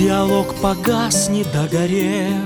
диалог погас, не догорев,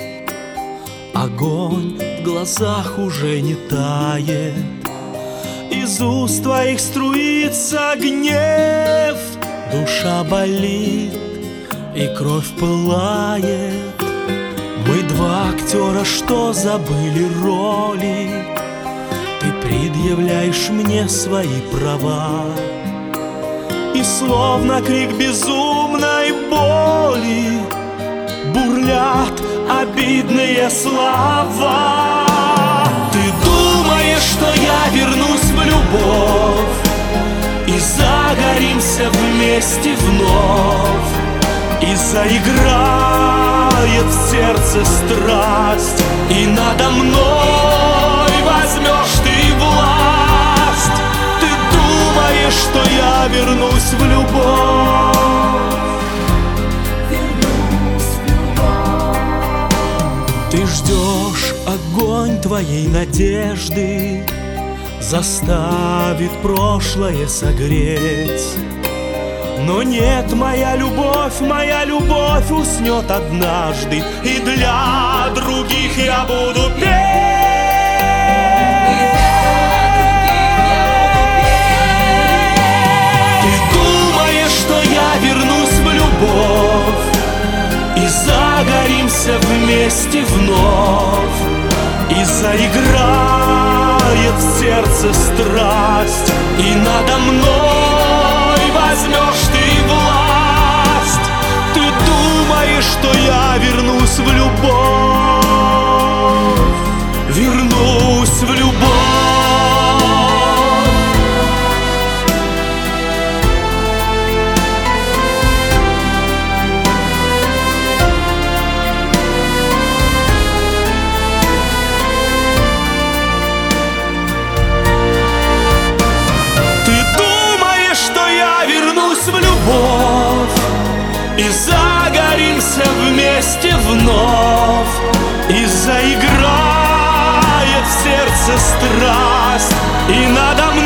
огонь в глазах уже не тает, из уст твоих струится гнев. Душа болит и кровь пылает. Мы два актера, что забыли роли. Ты предъявляешь мне свои права, и словно крик безумной боли бурлят обидные слова. Ты думаешь, что я вернусь в любовь и загоримся вместе вновь, и заиграет в сердце страсть, и надо мной возьмешь ты власть. Ты думаешь, что я вернусь в любовь? Ты ждешь, огонь твоей надежды заставит прошлое согреть. Но нет, моя любовь уснет однажды, и для других я буду петь. Ты думаешь, что я вернусь в любовь и загоримся вместе вновь, и заиграет в сердце страсть, и надо мной возьмешь ты власть. Ты думаешь, что я вернусь в любовь, вернусь в любовь. И загоримся вместе вновь, и заиграет в сердце страсть, и надо мной